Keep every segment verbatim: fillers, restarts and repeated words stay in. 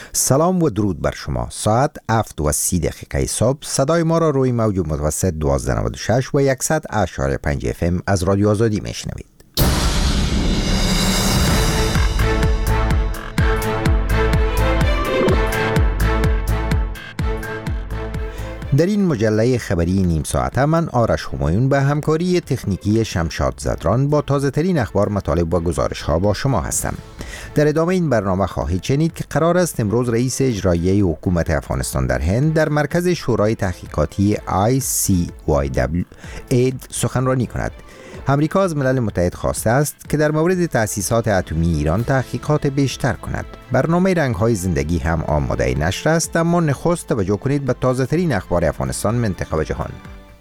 سلام و درود بر شما. ساعت هفت و سی دقیقه صبح صدای ما را روی موج متوسط دوازده نود و شش و صد اشاری پنج اف ام از رادیو آزادی میشنوید. در این مجله خبری نیم ساعته من آرش همایون به همکاری تکنیکی شمشاد زدران با تازه ترین اخبار، مطالب و گزارش ها با شما هستم. در ادامه این برنامه خواهید شنید که قرار است امروز رئیس اجرایی حکومت افغانستان در هند در مرکز شورای تحقیقاتی آی سی وای دبلیو ای سخنرانی کند. امریکا از ملل متحد خواسته است که در مورد تأسیسات اتمی ایران تحقیقات بیشتر کند. برنامه رنگ‌های زندگی هم آماده نشر است، اما نخست توجه کنید به تازه ترین اخبار افغانستان، منطقه و جهان.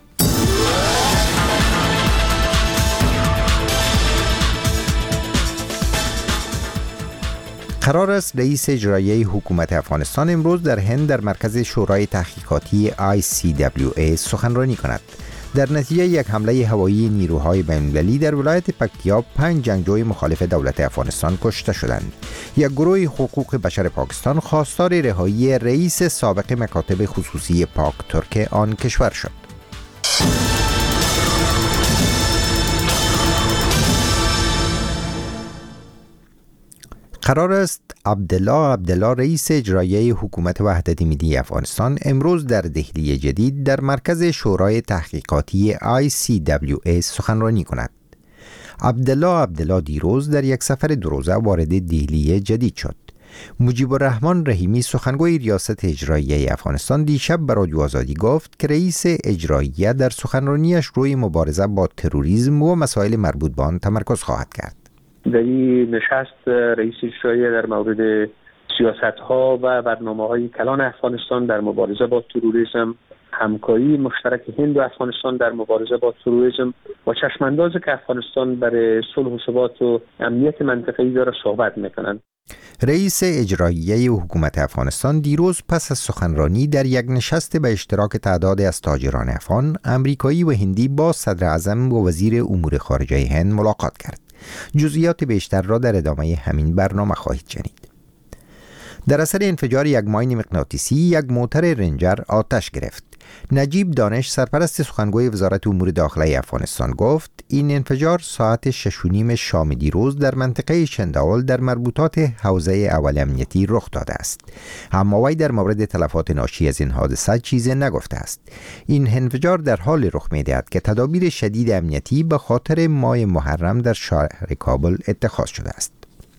قرار است رئیس اجرایی حکومت افغانستان امروز در هند در مرکز شورای تحقیقاتی آی سی دبلیو ای سخنرانی کند. در نتیجه یک حمله هوایی نیروهای بین‌المللی در ولایت پکتیا پنج جنگجوی مخالف دولت افغانستان کشته شدند. یک گروه حقوق بشر پاکستان خواستار رهایی رئیس سابق مکاتب خصوصی پاک ترک آن کشور شد. قرار است عبدالله عبدالله رئیس اجرایی حکومت وحدت ملی افغانستان امروز در دهلی جدید در مرکز شورای تحقیقاتی آی سی دبلیو ای سخنرانی کند. عبدالله عبدالله دیروز در یک سفر دو روزه وارد دهلی جدید شد. مجیب الرحمن رحیمی سخنگوی ریاست اجرایی افغانستان دیشب به رادیو آزادی گفت که رئیس اجرایی در سخنرانیش روی مبارزه با تروریسم و مسائل مربوط به آن تمرکز خواهد کرد. در این نشست رئیس اجرایی در مورد سیاست‌ها و برنامه‌های کلان افغانستان در مبارزه با تروریسم، همکاری مشترک هند و افغانستان در مبارزه با تروریسم و چشماندازی که افغانستان برای صلح و ثبات و امنیت منطقه‌ای داره صحبت می‌کنند. رئیس اجرایی حکومت افغانستان دیروز پس از سخنرانی در یک نشست به اشتراک تعدادی از تاجران افغان، امریکایی و هندی با صدر اعظم و وزیر امور خارجه هند ملاقات کرد. جزئیات بیشتر را در ادامه همین برنامه خواهید شنید. در اثر انفجار یک ماین مغناطیسی یک موتر رنجر آتش گرفت. نجیب دانش سرپرست سخنگوی وزارت امور داخلی افغانستان گفت این انفجار ساعت شش و نیم شام دیروز در منطقه شنداول در مربوطات حوزه اول امنیتی رخ داده است. اما وی در مورد تلفات ناشی از این حادثه چیزی نگفته است. این انفجار در حال رخ می‌دهد که تدابیر شدید امنیتی به خاطر ماه محرم در شهر کابل اتخاذ شده است.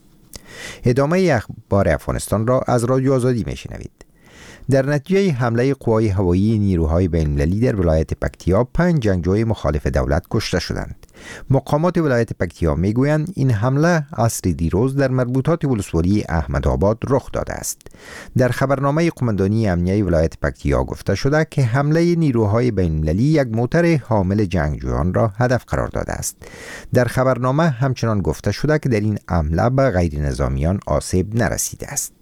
ادامه اخبار افغانستان را از رادیو آزادی میشنوید. در نتیجه حمله قوای هوایی نیروهای بین‌المللی در ولایت پکتیا پنج جنگجوی مخالف دولت کشته شدند. مقامات ولایت پکتیا میگویند این حمله عصر دیروز در مربوطات ولسوالی احمدآباد رخ داده است. در خبرنامه قماندانی امنیه ولایت پکتیا گفته شده که حمله نیروهای بین‌المللی یک موتر حامل جنگجویان را هدف قرار داده است. در خبرنامه همچنان گفته شده که در این حمله به غیر نظامیان آسیب نرسیده است.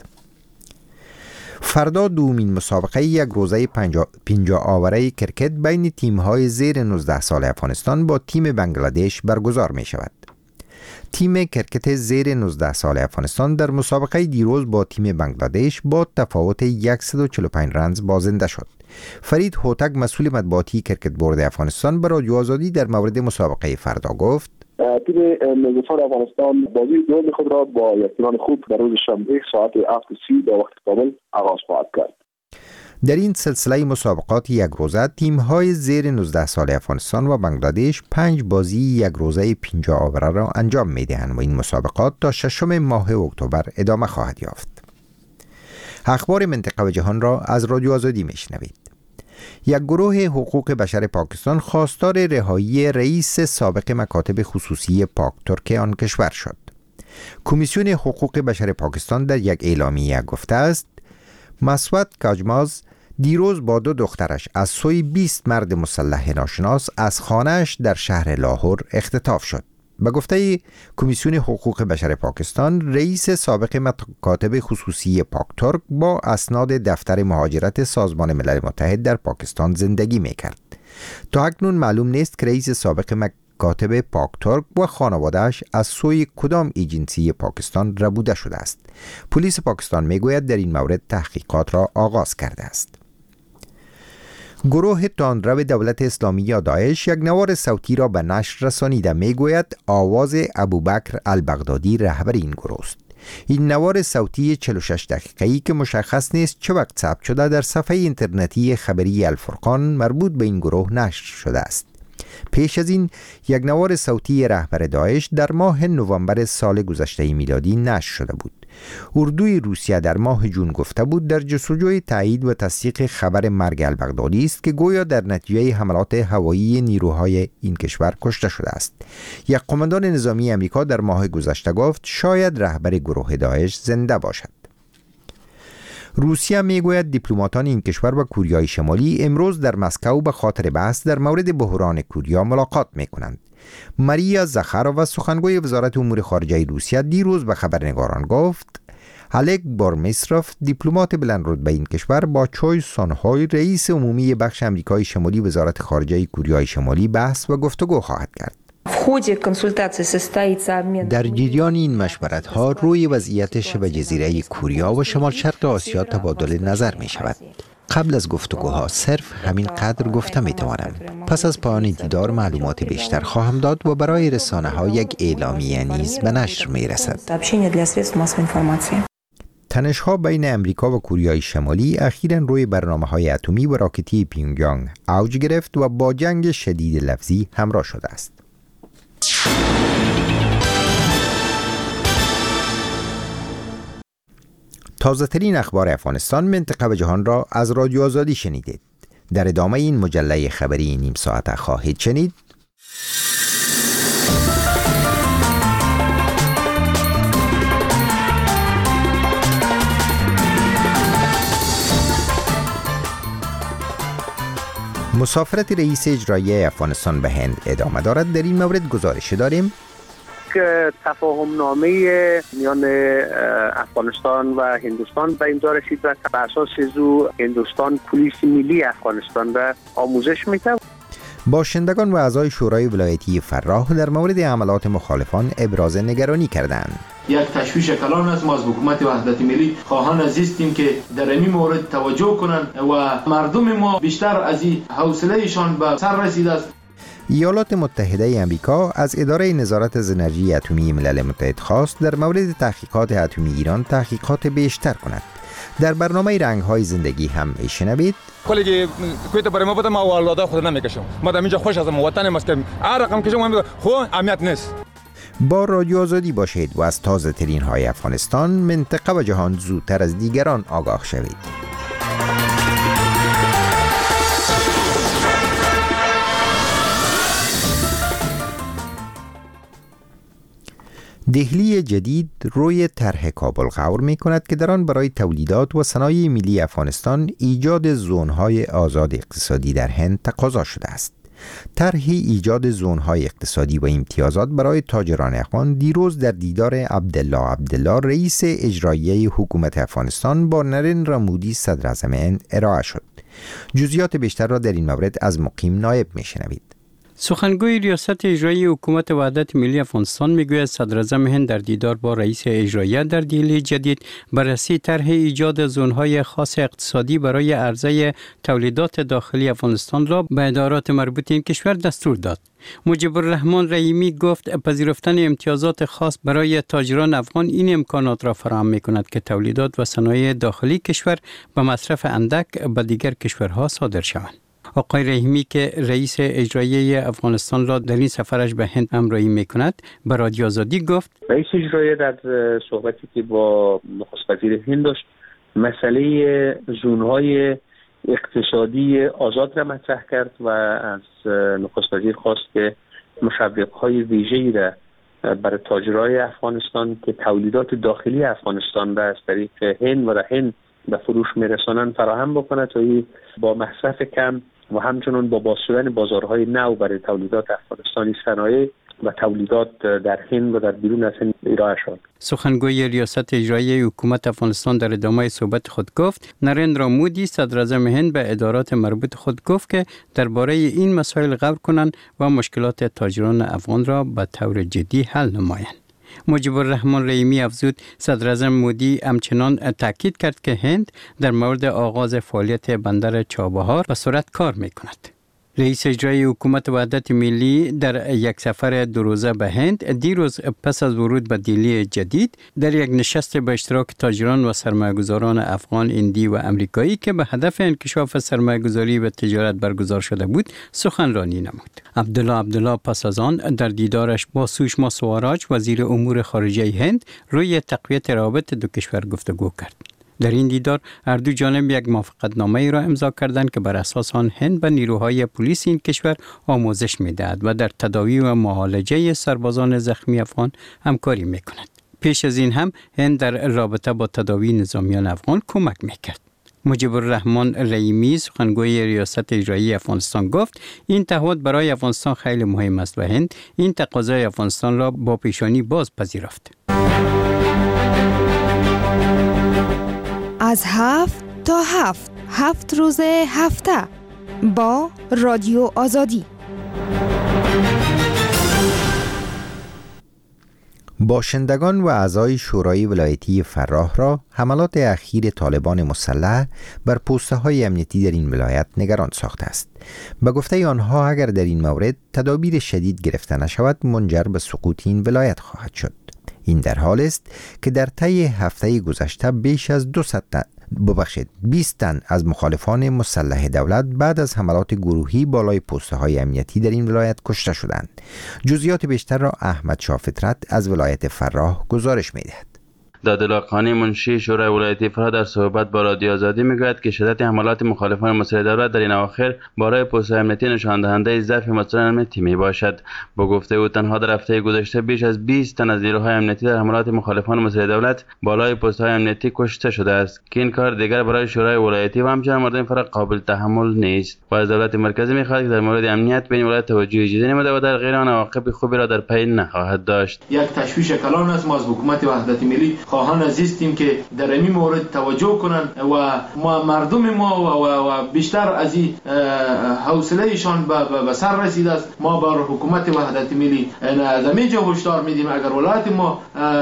فردا دومین مسابقه یک روزه پنجاه آوره کرکت بین تیم‌های زیر نوزده سال افغانستان با تیم بنگلادش برگزار می شود. تیم کرکت زیر نوزده سال افغانستان در مسابقه دیروز با تیم بنگلادش با تفاوت صد و چهل و پنج رنز بازنده شد. فرید هوتک مسئول مطبوعاتی کرکت بورد افغانستان به رادیو آزادی در مورد مسابقه فردا گفت تیم نوزده افغانستان بازی دوم خود را با یک پلان خوب در روز شنبه ساعت هفت و سی به وقت کابل آغاز خواهد کرد. در این سلسله مسابقات یک روزه تیم‌های زیر نوزده سال افغانستان و بنگلادش پنج بازی یک روزه پنجاه آوره را انجام می‌دهند و این مسابقات تا ششم ماه اکتبر ادامه خواهد یافت. اخبار منطقه و جهان را از رادیو آزادی میشنوید. یک گروه حقوق بشر پاکستان خواستار رهایی رئیس سابق مکاتب خصوصی پاک ترک آن کشور شد. کمیسیون حقوق بشر پاکستان در یک اعلامیه گفته است مسعود کاجماز دیروز با دو دخترش از سوی بیست مرد مسلح ناشناس از خانه‌اش در شهر لاهور اختطاف شد. به گفته کمیسیون حقوق بشر پاکستان، رئیس سابق مکاتب خصوصی پاک ترک با اسناد دفتر مهاجرت سازمان ملل متحد در پاکستان زندگی می‌کرد. تا اکنون معلوم نیست که رئیس سابق کاتب پاک ترک و خانواده‌اش از سوی کدام ایجنسی پاکستان ربوده شده است. پلیس پاکستان میگوید در این مورد تحقیقات را آغاز کرده است. گروه تندرو دولت اسلامی یا داعش یک نوار صوتی را به نشر رسانیده. میگوید آواز ابوبکر البغدادی رهبر این گروه است. این نوار صوتی چهل و شش دقیقه‌ای که مشخص نیست چه وقت ثبت شده در صفحه اینترنتی خبری الفرقان مربوط به این گروه نشر شده است. پیش از این یک نوار صوتی رهبر داعش در ماه نوامبر سال گذشته میلادی نشر شده بود. اردوی روسیه در ماه جون گفته بود در جستجوی تایید و تصدیق خبر مرگ البغدادی است که گویا در نتیجه حملات هوایی نیروهای این کشور کشته شده است. یک قماندان نظامی امریکا در ماه گذشته گفت شاید رهبر گروه داعش زنده باشد. روسیه میگوید دیپلماتان این کشور و کوریای شمالی امروز در مسکو به خاطر بحث در مورد بحران کوریا ملاقات میکنند. ماریا زخارova سخنگوی وزارت امور خارجه روسیه دیروز به خبرنگاران گفت الک بارمیسروف دیپلمات بلند رتبه این کشور با چوی سونهای رئیس عمومی بخش امریکای شمالی وزارت خارجه کوریای شمالی بحث و گفتگو خواهد کرد. در جریان این مشورت‌ها روی وضعیت شبه جزیره کوریا و شمال شرق آسیا تبادل نظر می شود. قبل از گفتگوها صرف همین قدر گفته می توانم. پس از پایان دیدار معلومات بیشتر خواهم داد و برای رسانه ها یک اعلامیه نیز به نشر می رسد. تنش‌ها بین امریکا و کوریای شمالی اخیراً روی برنامه‌های اتمی و راکتی پیونگیانگ اوج گرفت و با جنگ شدید لفظی همراه شده است. تازه ترین اخبار افغانستان، منطقه و جهان را از رادیو آزادی شنیدید. در ادامه این مجله خبری نیم ساعته خواهید شنید مسافرت رئیس اجرایی افغانستان به هند ادامه دارد. در این مورد گزارش داریم که تفاهم نامه میان افغانستان و هندوستان به امضا رسید و بر اساس زو هندوستان پلیس ملی افغانستان را آموزش می‌دهد. باشندگان و اعضای شورای ولایتی فراه در مورد حملات مخالفان ابراز نگرانی کردند. یک تشویش کلان است. ما از حکومت وحدت ملی خواهان عزیزیم که در این مورد توجه کنند و مردم ما بیشتر از این حوصله‌شان به سر رسیده است. ایالات متحده آمریکا از اداره نظارت از انرژی اتمی ملل متحد خواست در مورد تحقیقات اتمی ایران تحقیقات بیشتر کند. در برنامه رنگ‌های زندگی هم میشنوید کلی کویت برای ما بده ما والده خود نمیکشم. ما در اینجا خوش ازم وطن مسکن هر رقم کشم خو اهمیت نیست. با رادیو آزادی باشید و از تازه ترین های افغانستان، منطقه و جهان زودتر از دیگران آگاه شوید. دهلی جدید روی طرح کابل غور می کند که در آن برای تولیدات و صنایع ملی افغانستان ایجاد زون‌های آزاد اقتصادی در هند تقاضا شده است. طرح ایجاد زون‌های اقتصادی و امتیازات برای تاجران افغان دیروز در دیدار عبدالله عبدالله رئیس اجرایی حکومت افغانستان با نریندرا مودی صدر اعظم هند ارائه شد. جزئیات بیشتر را در این مورد از مقیم نایب میشنوید. سخنگوی ریاست اجرایی حکومت وحدت ملی افغانستان میگوید صدر اعظم هند در دیدار با رئیس اجرایی در دهلی جدید بررسی طرح ایجاد زون‌های خاص اقتصادی برای عرضه تولیدات داخلی افغانستان را به ادارات مربوط این کشور دستور داد. مجیب الرحمن رحیمی گفت پذیرفتن امتیازات خاص برای تاجران افغان این امکانات را فراهم می‌کند که تولیدات و صنایع داخلی کشور به مصرف اندک به دیگر کشورها صادر شوند. آقای رحیمی که رئیس اجرایی افغانستان را در این سفرش به هند همراهی می‌کند به رادیو آزادی گفت رئیس اجرایی در صحبتی که با نخست وزیر هند داشت مسئله زون‌های اقتصادی آزاد را مطرح کرد و از نخست وزیر خواست که مشوق‌های ویژه‌ای را برای تاجرای افغانستان که تولیدات داخلی افغانستان را از طریق هند و در هند به فروش میرسانند فراهم بکند تا با مصرف کم و همچنین با باز شدن بازارهای نو برای تولیدات افغانستانی صنایع و تولیدات در هند و در بیرون از هند ارائه شد. سخنگوی ریاست اجرایی حکومت افغانستان در ادامه صحبت خود گفت نریندرا مودی صدر اعظم هند به ادارات مربوط خود گفت که درباره این مسائل غور کنند و مشکلات تاجران افغان را به طور جدی حل نمایند. مجیب الرحمن رحیمی افزود صدر اعظم مودی همچنان تاکید کرد که هند در مورد آغاز فعالیت بندر چابهار به سرعت کار می‌کند. رئیس اجرایی حکومت وحدت ملی در یک سفر دو روزه به هند دیروز پس از ورود به دیلی جدید در یک نشست به اشتراک تاجران و سرمایه‌گذاران افغان، هندی و امریکایی که به هدف انکشاف سرمایه‌گذاری و تجارت برگزار شده بود سخنرانی نمود. عبدالله عبدالله پس از آن در دیدارش با سوشما سواراج وزیر امور خارجه هند روی تقویت روابط دو کشور گفتگو کرد. در این دیدار هر دو جانب یک موافقتنامه را امضا کردند که بر اساس آن هند به نیروهای پلیس این کشور آموزش می‌دهد و در تداوی و معالجه سربازان زخمی افغان همکاری می‌کند. پیش از این هم هند در رابطه با تداوی نظامیان افغان کمک می‌کرد. مجیب الرحمن رحیمی سخنگوی ریاست اجرایی افغانستان گفت این تعهد برای افغانستان خیلی مهم است و هند این تقاضای افغانستان را با پیشانی باز پذیرفت. از هفت تا هفت هفت روز هفته با رادیو آزادی. باشندگان و اعضای شورای ولایتی فراه را حملات اخیر طالبان مسلح بر پست‌های امنیتی در این ولایت نگران ساخته است. به گفته آنها اگر در این مورد تدابیر شدید گرفته نشود منجر به سقوط این ولایت خواهد شد. این در حال است که در طی هفته گذشته بیش از دویست تن ببخشید بیست تن از مخالفان مسلح دولت بعد از حملات گروهی بالای پست‌های امنیتی در این ولایت کشته شدند. جزئیات بیشتر را احمد شاه فطرت از ولایت فراه گزارش می‌دهد. دادالله خانی منشی شورای ولایتی فراه در صحبت با رادیو آزادی میگوید که شدت حملات مخالفان مسلح دولت در این اواخر بالای پست‌های امنیتی نشان دهنده ضعف مسئولان امنیتی میباشد. با گفته او تنها در هفته گذشته بیش از بیست تن از نیروهای امنیتی در حملات مخالفان مسلح دولت بالای پست‌های امنیتی کشته شده است که این کار دیگر برای شورای ولایتی و همچنین مردم فراه قابل تحمل نیست و از دولت مرکزی میخواهد که در مورد امنیت به این ولایت توجه جدی نموده و در غیر آن عواقب خوبی را در پی نخواهد داشت. یک تشویش کلان است. ما از حکومت وحدت ملی خواهان عزیزیم که در این مورد توجه کنند و ما مردم ما و, و, و بیشتر از این حوصله ایشان به, به سر رسیده است. ما بر حکومت وحدت ملی از همینجا هشدار میدیم اگر ولایت ما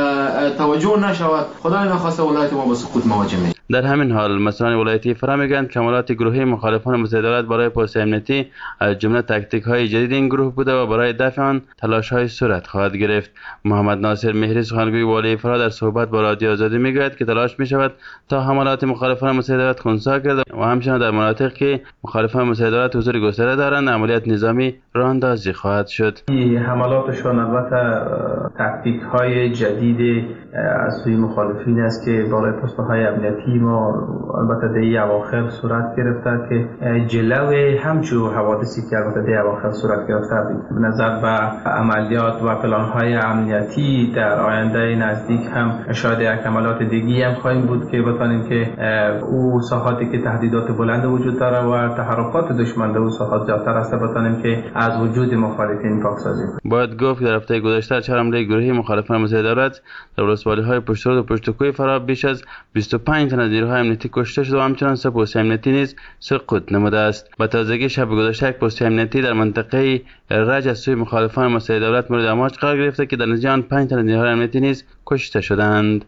توجه نشود خدای نخواسته ولایت ما به سقوط مواجه میشه. در همین حال مسئولان ولایتی فراه میگویند که حملات گروهی مخالفان مسلح دولت برای پست امنیتی از جمله تاکتیک های جدید این گروه بوده و برای دفع آن تلاش های صورت خواهد گرفت. محمد ناصر مهری سخنگوی والی فراه در صحبت با رادیو آزادی میگوید که تلاش می شود تا حملات مخالفان مسلح دولت خنثی کرده و همچنین در مناطق که مخالفان مسلح دولت حضور گسترده دارند عملیات نظامی راه اندازی خواهد شد. این حملاتشان البته تاکتیک های جدید از سوی مخالفین است که بالای پست‌های امنیتی ما البته در اواخر صورت گرفته که جلوی همچون حوادثی که البته در اواخر صورت گرفته به نظر به عملیات و پلان‌های امنیتی در آینده نزدیک هم شاید یک حملات دیگی هم خواهیم بود که بتوانیم که او ساحاتی که تهدیدات بلند وجود داره و تحرکات دشمن در او ساحات زیادتر است بتوانیم که از وجود مخالفین پاکسازی کنیم. باید گفت که در هفته گذشته چهار حمله گروهی مخالفان مسلح دولت در ولسوالی‌های پشترود و پشتکوی فراه بیش از بیست و پنج تن از نیروهای امنیتی کشته شده و همچنین سه پست امنیتی نیز سقوط نموده است. با تازگی شب گذشته یک پست امنیتی در منطقه رج از سوی مخالفان مسلح دولت مورد امواج قرار گرفته که در نتیجه آن پنج تن از نیروهای امنیتی نیز کشته شدند.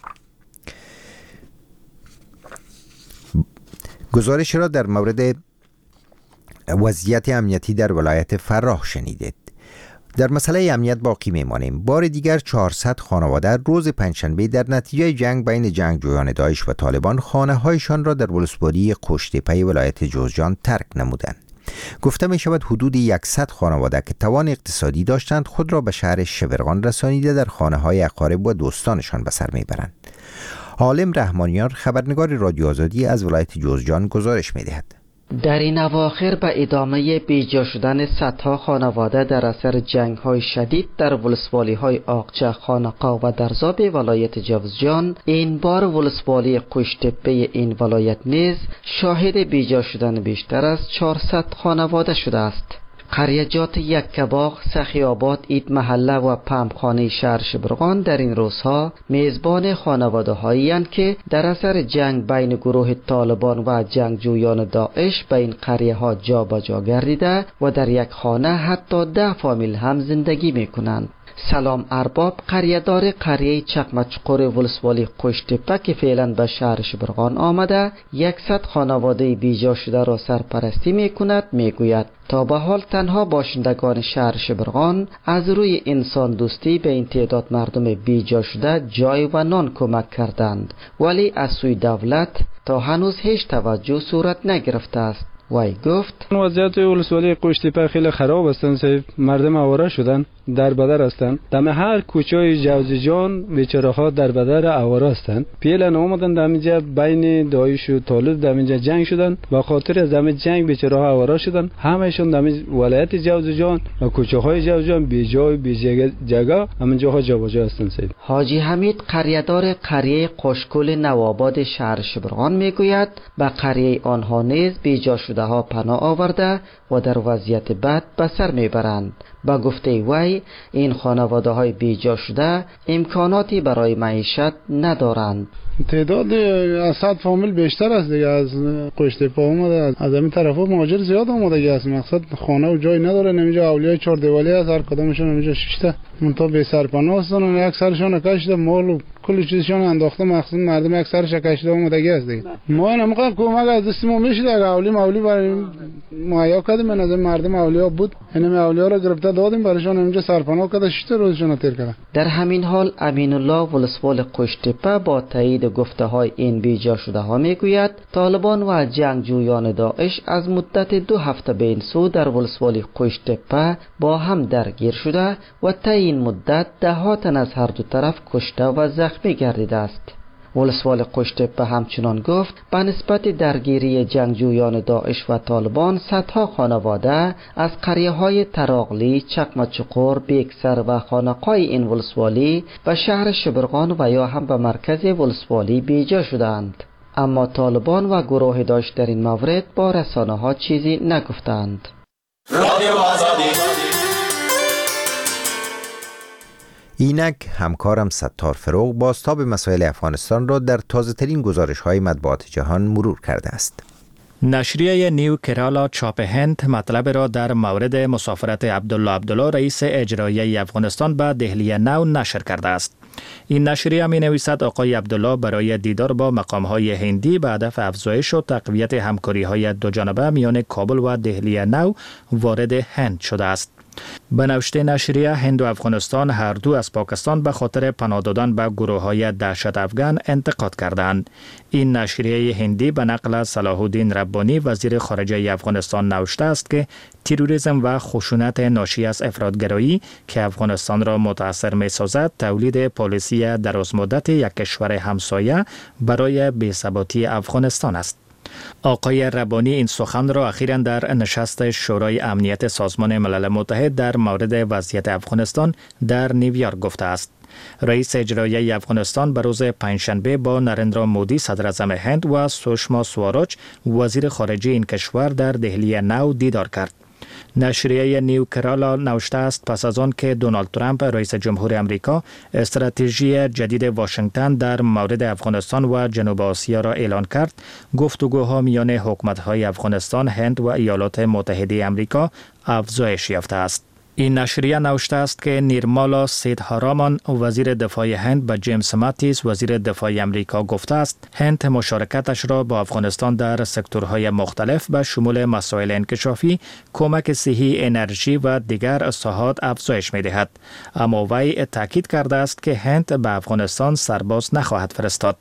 گزارش را در مورد وضعیت امنیتی در ولایت فراه شنیدید. در مسئله امنیت باقی میمانیم. بار دیگر چهارصد خانواده روز پنجشنبه در نتیجه جنگ بین جنگجویان داعش و طالبان خانه‌هایشان را در ولسوالی قشت‌تپه ولایت جوزجان ترک نمودند. گفته می شود حدود صد خانواده که توان اقتصادی داشتند خود را به شهر شبرغان رسانیده در خانه‌های اقارب و دوستانشان به سر میبرند. عالم رحمانیان خبرنگار رادیو آزادی از ولایت جوزجان گزارش میدهد. در این اواخر به ادامه بیجا شدن صدها خانواده در اثر جنگ‌های شدید در ولسوالی‌های آقچه، خانقاه و درزاب ولایت جوزجان، این بار ولسوالی قشت‌تپه این ولایت نیز شاهد بیجا شدن بیشتر از چهارصد خانواده شده است. قریجات یکباغ، سخیاباد، اید محله و پمپخانه شهر شبرغان در این روزها میزبان خانواده هایی اند که در اثر جنگ بین گروه طالبان و جنگجویان داعش به این قریه ها جا به جا گردیده و در یک خانه حتی ده فامیل هم زندگی می کنند. سلام ارباب، قریه‌دار قریه چقمچقور ولسوالی قشتپه که فعلا به شهر شبرغان آمده یکصد خانواده بیجا شده را سرپرستی می کند، می گوید تا به حال تنها باشندگان شهر شبرغان از روی انسان دوستی به این تعداد مردم بیجا شده جای و نان کمک کردند، ولی از سوی دولت تا هنوز هیچ توجه صورت نگرفته است. وای گفت وضعیت ولسوالی قشتپه خیلی خراب هستند صاحب، مردم آواره شدن، در بدر هستند. دم هر کوچه جوزجان بیچاره ها در بدر آواره هستند. پیلن اومدن دمیجا بین داعش و طالب دمیجا جنگ شدن، با خاطر از دم جنگ بیچاره ها آواره شدن. همهشون دم ولایت جوزجان و کوچه های جوزجان بی جای بی جگه همین جاها جابجا هستند صاحب. حاجی حمید قریه‌دار قریه قشکل نوآباد شهر شبرغان میگوید به قریه آنها نیز بیجا شده ها پناه آورده و در وضعیت بد به سر میبرند. با گفته وی این خانواده های بیجا شده امکاناتی برای معیشت ندارند. تعداد از صد فامیل بیشتر است دیگه، از قشتپه اومده، از همین طرفا مهاجر زیاد اومده دیگه. از مقصد خانه و جای نداره، نمیجا اولیای چهار دیوالی از هر کدامشون نمیجا ششته منتها بی سرپناه هستن و یک سرشان کشیده مال و کل چیزشان انداخته، مقصد مردم یک سرش کشیده اومده است دیگه. ما این همقدر کمک از دست ما میشه دیگه، اولی مولی برای مهیا کردیم، من از مردم اولیا بود اینم اولیا رو گرفته دادیم برایشان اینجا سرپناه کرده، شش روزشون تیر کردن. در همین حال امین الله ولسوال قشتپه با تایید گفته های این بیجا شده ها میگوید طالبان و جنگجویان داعش از مدت دو هفته به این سو در ولسوالی قشتپه با هم درگیر شده و تا این مدت ده ها تن از هر دو طرف کشته و زخمی گردیده است. ولسوال قشتپه همچنان گفت به نسبت درگیری جنگجویان داعش و طالبان صدها خانواده از قریه های تراغلی، چقمچقور، بیکسر و خانقای این ولسوالی و شهر شبرغان و یا هم به مرکز ولسوالی بیجا شدند. اما طالبان و گروه داعش در این مورد با رسانه ها چیزی نگفتند. اینک همکارم ستار فروغ بازتاب مسائل افغانستان را در تازه‌ترین گزارش‌های مطبوعات جهان مرور کرده است. نشریه نیو کرالا چاپ هند مطلب را در مورد مسافرت عبدالله عبدالله رئیس اجرایی افغانستان به دهلی نو نشر کرده است. این نشریه می نویسد آقای عبدالله برای دیدار با مقام‌های هندی به هدف افزایش و تقویت همکاری‌های دوجانبه میان کابل و دهلی نو وارد هند شده است. به نوشته نشریه هند و افغانستان هر دو از پاکستان به خاطر پناه دادن به گروه‌های دهشت افغان انتقاد کردند. این نشریه هندی به نقل از صلاح الدین ربانی وزیر خارجه افغانستان نوشته است که تروریسم و خشونت ناشی از افراطگرایی که افغانستان را متاثر می‌سازد تولید پالیسی درازمدت یک کشور همسایه برای بی‌ثباتی افغانستان است. آقای ربانی این سخن را اخیراً در نشست شورای امنیت سازمان ملل متحد در مورد وضعیت افغانستان در نیویورک گفته است. رئیس اجرایی افغانستان به روز پنجشنبه با نریندرا مودی صدر اعظم هند و سوشما سواراج وزیر خارجه این کشور در دهلی نو دیدار کرد. نشریه نیو کرالا نوشته است پس از آن که دونالد ترامپ رئیس جمهور امریکا استراتژی جدید واشنگتن در مورد افغانستان و جنوب آسیا را اعلان کرد، گفتگوها میان حکومت‌های افغانستان، هند و ایالات متحده امریکا افزایش یافته است. این نشریه نوشته است که نیرمالا سیدهارامان وزیر دفاع هند به جیمز ماتیس وزیر دفاع امریکا گفته است هند مشارکتش را با افغانستان در سکتورهای مختلف به شمول مسائل انکشافی، کمک صحی، انرژی و دیگر ساحات افزایش می‌دهد. اما وی تاکید کرده است که هند به افغانستان سرباز نخواهد فرستاد.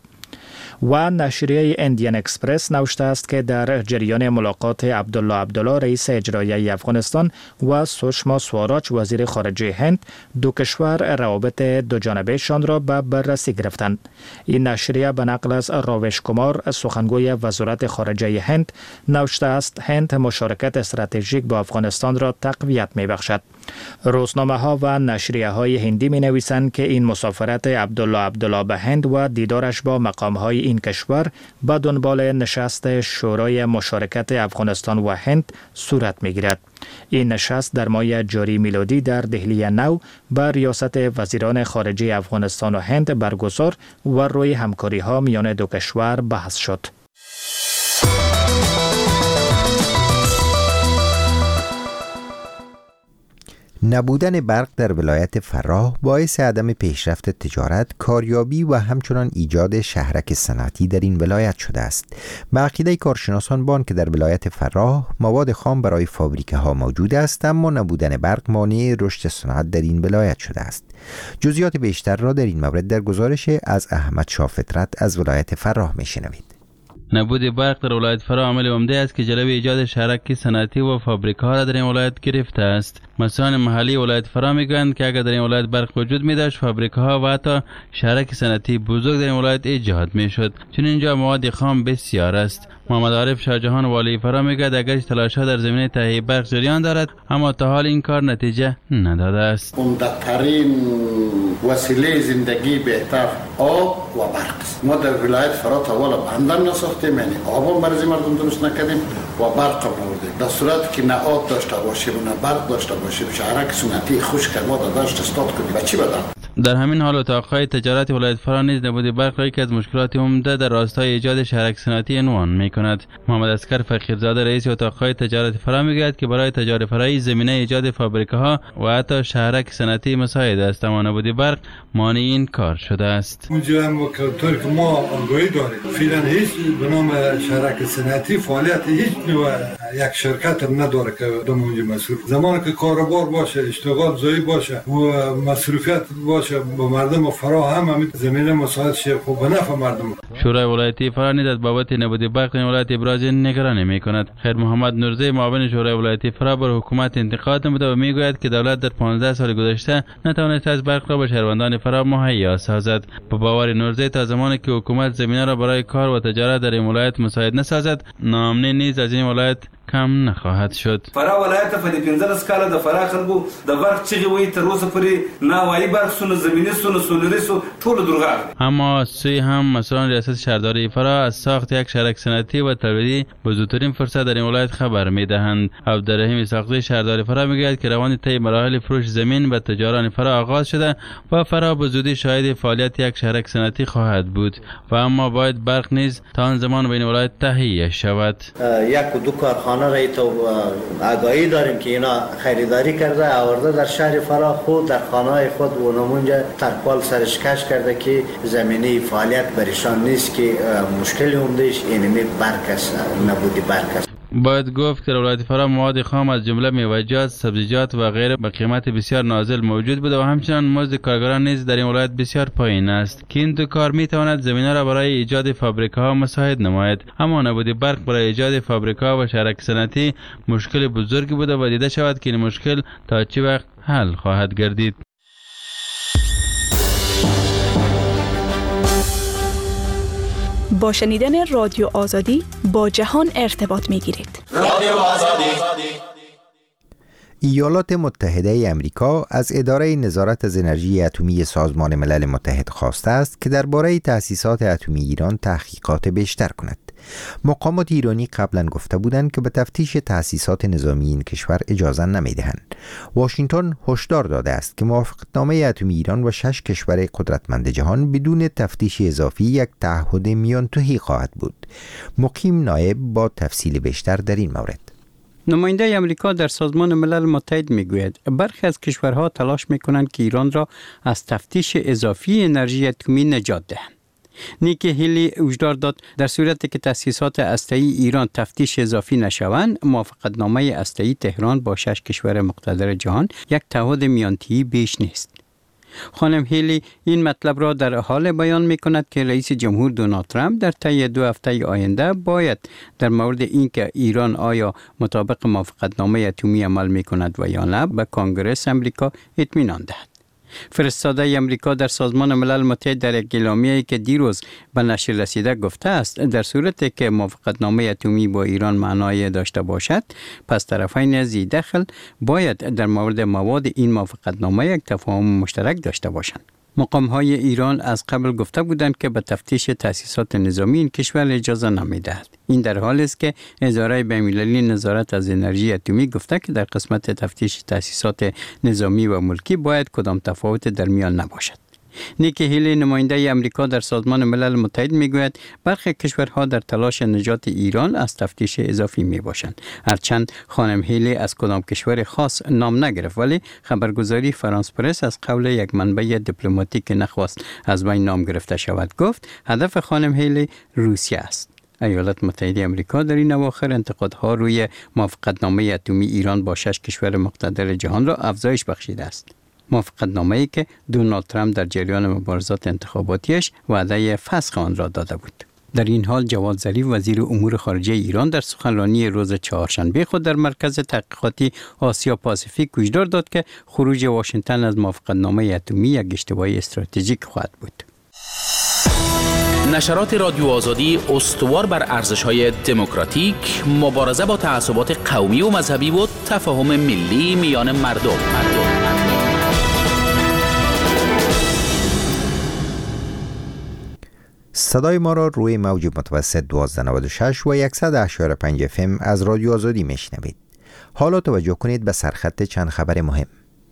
و نشریه اندیان اکسپرس نوشته است که در جریان ملاقات عبدالله عبدالله رئیس اجرایی افغانستان و سوشما سواراج وزیر خارجه هند، دو کشور روابط دوجانبهشان را به بررسی گرفتند. این نشریه به نقل از راوش کمار سخنگوی وزارت خارجه هند نوشته است هند مشارکت استراتژیک با افغانستان را تقویت می‌بخشد. روزنامه ها و نشریه های هندی می نویسند که این مسافرت عبدالله عبدالله به هند و دیدارش با مقام های اداری این کشور به دنبال نشست شورای مشارکت افغانستان و هند صورت می‌گیرد. این نشست در ماه جاری میلادی در دهلی نو بر ریاست وزیران خارجه افغانستان و هند برگزار و روی همکاری ها میان دو کشور بحث شد. نبودن برق در ولایت فراه باعث عدم پیشرفت تجارت، کاریابی و همچنان ایجاد شهرک صنعتی در این ولایت شده است. به عقیده کارشناسان بان که در ولایت فراه مواد خام برای فابریکه ها موجود است، اما نبودن برق مانع رشد صنعت در این ولایت شده است. جزئیات بیشتر را در این مورد در گزارش از احمد شاه فطرت از ولایت فراه میشنوید. نبود برق در ولایت فراه عامل عمده است که جلوی ایجاد شهرک صنعتی و فابریکه ها را در این ولایت گرفته است. مسئولان محلی ولایت فراه میگویند که اگر در این ولایت برق وجود می داشت، فابریکه ها و حتی شهرک صنعتی بزرگ در این ولایت ایجاد می شد، چون اینجا مواد خام بسیار است. محمد عارف شاهجهان والی فراه میگوید اگرچه تلاش‌ها در زمینه تهیه برق جریان دارد، اما تا حال این کار نتیجه نداده است. عمده‌ترین وسیله زندگی بهتر آب و برق است. ما در ولایت فراه تا حالا بندر نساختیم، یعنی آب برای مردم درست نکردیم و برق هم نوردیم. در صورتی که نه آب داشته باشیم و نه برق داشته باشیم، شهرک صنعتی خشک ما داشت استاد کنیم و چی بدم؟ در همین حال اتاق‌های تجارت ولایت فراه نیز نبود برق را یکی از مشکلات عمده در راستای ایجاد شهرک صنعتی عنوان می‌کند. محمد اسکر فقیرزاده رئیس اتاق‌های تجارت فراه می‌گوید که برای تجار فرایی زمینه ایجاد فابریکه‌ها و حتی شهرک صنعتی مساعد است، اما نبود برق مانع این کار شده است. اونجا هم طور که ما آگاهی داریم فعلا هیچ به نام شهرک صنعتی فعالیت هیچ نوع یک شرکت نداره که دم اونجا مصروف. زمانی که کاروبار باشه، اشتغال زایی باشه و مصروفیت باشه با مردم فراه هم همین زمینه مساعد شه خوب به نفع مردم. شورای ولایتی فراه نیز از بابت نبود برق در ولایت ابراز نگرانی می‌کند. خیر محمد نورزی معاون شورای ولایتی فراه بر حکومت انتقاد نموده و میگوید که دولت در پانزده سال گذشته نتوانست از برق را به شهروندان فراه مهیا سازد. با باور نورزی تا زمانی که حکومت زمینه را برای کار و تجارت در این ولایت مساعد نسازد، ناامنی نیز از این ولایت کم نخواهد شد. فراه ولایت په دې پنځلس کاله د فراه خلکو د برق چغې وایي تر اوسه پورې نه هوایي برق سونه زمیني سونه سولري سو ټول دروغ. اما سوی هم مسئولان ریاست شهرداری فراه از ساخت یک شهرک صنعتی و تولیدی به زودترین فرصت در این ولایت خبر میدهند. عبدالرحیم ساقزی شهرداری فراه میگوید که روان طی مراحل فروش زمین به تجاران فراه آغاز شده و فراه به زودی شاهد فعالیت یک شهرک صنعتی خواهد بود و اما باید برق نیز تا آن زمان به این ولایت تهیه شود. یک و دو کارخانه رای تو آگاهی داریم که اینا خریداری کرده آورده در شهر فراه، خود در خانه‌های خود و نمونجا ترپال سرش کش کرده که زمینه فعالیت برشان نیست که مشکل عمدهش اینمی برق است، نبودی برق است. باید گفت که ولایت فراه مواد خام از جمله میوه‌جات، سبزیجات و غیره به قیمت بسیار نازل موجود بوده و همچنان مزد کارگران نیز در این ولایت بسیار پایین است که این دو کار میتواند زمینه را برای ایجاد فابریکه ها مساعد نماید. اما نبود برق برای ایجاد فابریکه ها و شهرک صنعتی مشکل بزرگی بوده و دیده شود که این مشکل تا چه وقت حل خواهد گردید. با شنیدن رادیو آزادی با جهان ارتباط می‌گیرید. رادیو آزادی. ایالات متحده ای آمریکا از اداره نظارت از انرژی اتمی سازمان ملل متحد خواسته است که درباره تأسیسات اتمی ایران تحقیقات بیشتر کند. مقامات ایرانی قبلا گفته بودند که به تفتیش تأسیسات نظامی این کشور اجازه نمیدهند. واشنگتن هشدار داده است که موافقتنامه اتمی ایران و شش کشور قدرتمند جهان بدون تفتیش اضافی یک تعهد میانتوهی خواهد بود. مقیم نایب با تفصیل بیشتر در این مورد. نماینده امریکا در سازمان ملل متحد میگوید برخی از کشورها تلاش میکنند که ایران را از تفتیش اضافی انرژی اتمی نجات دهند. نیکی هیلی هشدار داد در صورتی که تأسیسات هسته‌ای ایران تفتیش اضافی نشوند، موافقتنامه هسته‌ای تهران با شش کشور مقتدر جهان یک تعهد میانتهی بیش نیست. خانم هیلی این مطلب را در حال بیان می کند که رئیس جمهور دونالد ترامپ در طی دو هفته آینده باید در مورد اینکه ایران آیا مطابق موافقتنامه اتمی عمل می کند و یا نه به کنگره امریکا اطمینان دهد. فرستاده امریکا در سازمان ملل متحد در یک اعلامیه‌ای که دیروز به نشر رسیده گفته است در صورتی که موافقتنامه اتمی با ایران معنای داشته باشد، پس طرفین ذی دخل باید در مورد مواد این موافقتنامه یک تفاهم مشترک داشته باشند. مقام‌های ایران از قبل گفته بودند که به تفتیش تأسیسات نظامی این کشور اجازه نمی‌دهد. این در حالی است که اداره بین‌المللی نظارت از انرژی اتمی گفته که در قسمت تفتیش تأسیسات نظامی و ملکی باید کدام تفاوت در میان نباشد. نیکی هیلی نماینده امریکا در سازمان ملل متحد میگوید برخی کشورها در تلاش نجات ایران از تفتیش اضافی می باشند. هرچند خانم هیلی از کدام کشور خاص نام نگرفت، ولی خبرگزاری فرانس پرس از قول یک منبع دیپلماتیک نخواست از بین نام گرفته شود گفت هدف خانم هیلی روسیه است. ایالات متحده آمریکا در این اواخر انتقادها روی موافقتنامه اتمی ایران با شش کشور مقتدر جهان را افزایش بخشیده است. موافقتنامه‌ای که دونالد ترامپ در جریان مبارزات انتخاباتیش وعده فسخ آن را داده بود. در این حال جواد ظریف وزیر امور خارجه ایران در سخنرانی روز چهارشنبه خود در مرکز تحقیقاتی آسیا پاسیفیک هشدار داد که خروج واشنگتن از موافقتنامه اتمی یک اشتباه استراتژیک خواهد بود. نشرات رادیو آزادی استوار بر ارزش‌های دموکراتیک، مبارزه با تعصبات قومی و مذهبی و تفاهم ملی میان مردم. مردم. صدای ما را روی موج متوسط دویست و نود و شش و صد و هشت و پنج اف ام از رادیو آزادی میشنوید. حالا توجه کنید به سرخط چند خبر مهم.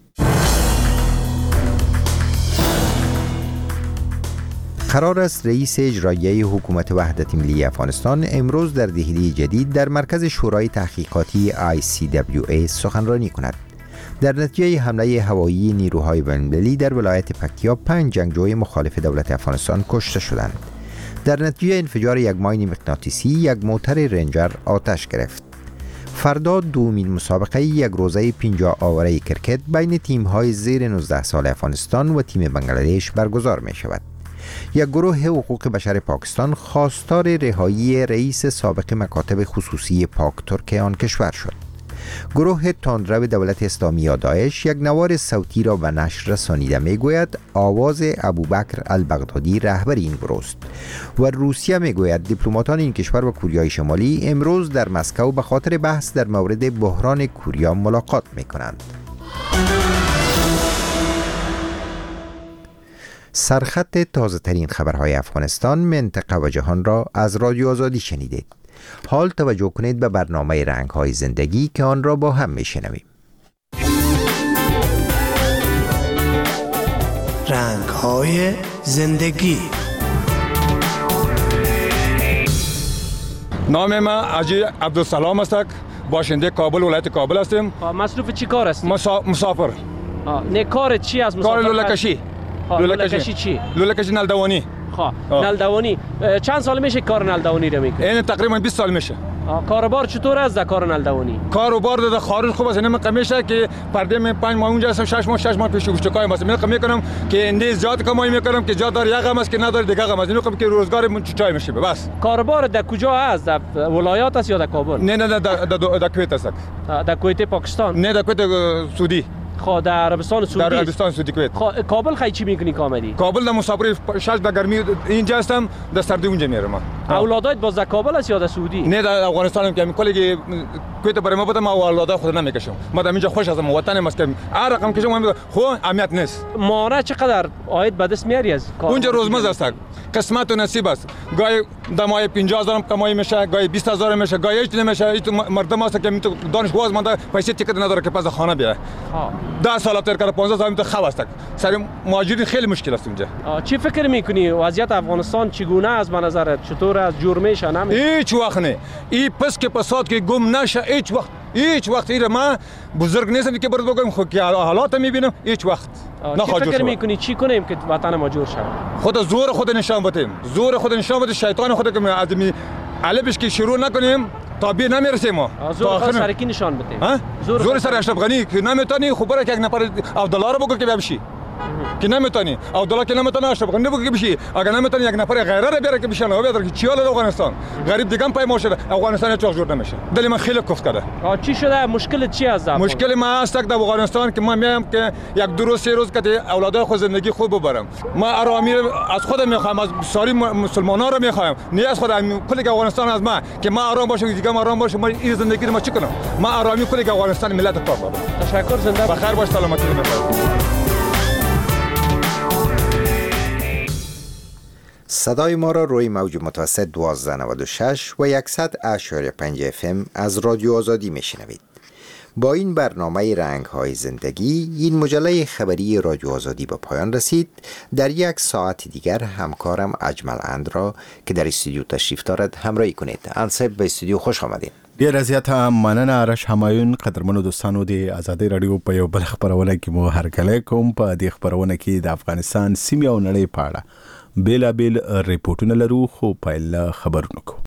قرار است رئیس اجرایی حکومت وحدت ملی افغانستان امروز در دهلی جدید در مرکز شورای تحقیقاتی آی سی دبلیو ای سخنرانی کند. در نتیجه حمله هوایی نیروهای بین‌المللی در ولایت پکتیا پنج جنگجوی مخالف دولت افغانستان کشته شدند. در نتیجه انفجار یک ماین مغناطیسی یک موتر رنجر آتش گرفت. فردا دومین مسابقه یک روزه پنجاه آوره کرکت بین تیم‌های زیر نوزده سال افغانستان و تیم بنگلادش برگزار می شود. یک گروه حقوق بشر پاکستان خواستار رهایی رئیس سابق مکاتب خصوصی پاک ترک آن کشور شد. گروه تندرو دولت اسلامی یا داعش یک نوار صوتی را به نشر رسانیده میگوید آواز ابوبکر البغدادی رهبر این گروه است و روسیه میگوید دیپلماتان این کشور و کوریای شمالی امروز در مسکو به خاطر بحث در مورد بحران کوریا ملاقات میکنند. سرخط تازه ترین خبرهای افغانستان، منطقه و جهان را از رادیو آزادی شنیدید. حال توجه کنید به برنامه رنگ‌های زندگی که آن را با هم میشنویم. رنگ‌های زندگی. نام من حاجی عبدالسلام است، باشنده کابل، ولایت کابل هستم. مصروف چی کار است؟ مسافر. نه کار چی از مسافر؟ کار لوله کشی. لوله کشی چی؟ لوله کشی نلدوانی. خب نلدوانی چند سال میشه کار نلدوانی رو میکنی؟ این تقریبا بیست سال میشه. کاروبار چطور است در کار نلدوانی؟ کاروبار در خارج خوب است. من کمیشه که پرده من پنج ماه اونجا هستم، شش ماه شش ماه پیش گوشتکای هستم. من کمی کنم که انده زیاد کمایی میکنم که جا داره یک غم است که نداره دیگه غم است. اینو که روزگار من چای میشه بس. کاروبار در کجا است؟ در ولایات است یا در کابل؟ نه نه در در کویت است. در کویت پاکستان؟ نه در کویت سعودی. خب در عربستان سعودی. در عربستان سعودی کویت. خب کابل خیلی چی میکنی کاملی؟ کابل در مسافری شش در گرمی اینجا هستم، در سردی اونجا میرم. اولادات باز در کابل است یا در سعودی؟ نه در افغانستان هم که کلی که کویت برای ما بودم، اولادات خود نمیکشم. ما در اینجا خوش هستم، وطن ما است که هر رقم کشم هم خو اهمیت نیست. مانه چقدر عاید به دست میاری از کار؟ اونجا روزمزد است، قسمت و نصیب است. گاهی در ماه پنجاه هزار کمایی میشه، گاهی بیست هزار میشه، گاهی هیچ نمیشه. این مردم است که دانشگاه از مانده پیسه تیکت نداره که پس خانه بیاره. ده سال تر کرده پانزده سال تو خواب است. سر مهاجرین خیلی مشکل است اینجا. چی فکر میکنی وضعیت افغانستان چگونه است به نظرت؟ چطور از جور میشه؟ نمیشه هیچ وقت نه. این پس که پسات که گم نشه هیچ وقت هیچ وقت ایره ما بزرگ نیستم که برات بگم خود که حالات میبینم هیچ وقت چی فکر میکنی چی کنیم که وطن ما جور شه؟ خود زور خود نشان بدیم، زور خود نشان بده، شیطان خود که از می علبش که شروع نکنیم تا بی نمیرسیم ما. زور خود سر کی نشان بدیم؟ زور, زور سر اشرف غنی که نمیتونی خب برای یک نفر عبدالله رو بگو که بشی که نمیتونی، عبدالله که نمیتونه اشرف غنی بگو که بشی، اگر نمیتونی یک نفر غیره رو بیاره که بشن و بیاد که چی حال افغانستان غریب دیگه پای ما شده، افغانستان چاق جور نمیشه. دل من خیلی کوفت کرده. چی شده؟ مشکل چی است؟ مشکل ما است در افغانستان که ما میام که یک دو روز سه روز که اولادای خود زندگی خوب ببرم. ما آرامی از خودم میخوام، از ساری مسلمانان رو میخوام، نه از خودم. کل افغانستان از ما که ما آرام باشم، دیگه ما آرام باشم، ما این زندگی رو ما چی کنم؟ ما آرامی کل افغانستان ملت پاک. تشکر، زنده بخیر باش، سلامتی. صدای ما را روی موج متوسط دوازده نود و شش و صد اشاری پنج اف ام از رادیو آزادی میشنوید. با این برنامه رنگ های زندگی این مجله خبری رادیو آزادی به پایان رسید. در یک ساعت دیگر همکارم اجمل اند را که در استودیو تشریف دارد همراهی کنید. انصب به استودیو خوش آمدید. ډیر زیاته مننه آرش همایون. قدرمنو دوستانو د آزادۍ رادیو په یو بل خبرونه کې مو هرکلی کوم. په دې خبرونه کې د افغانستان سیمې او نړۍ په اړه بیلابیل ریپورتونه لرو، خو پیل خبرونه کو.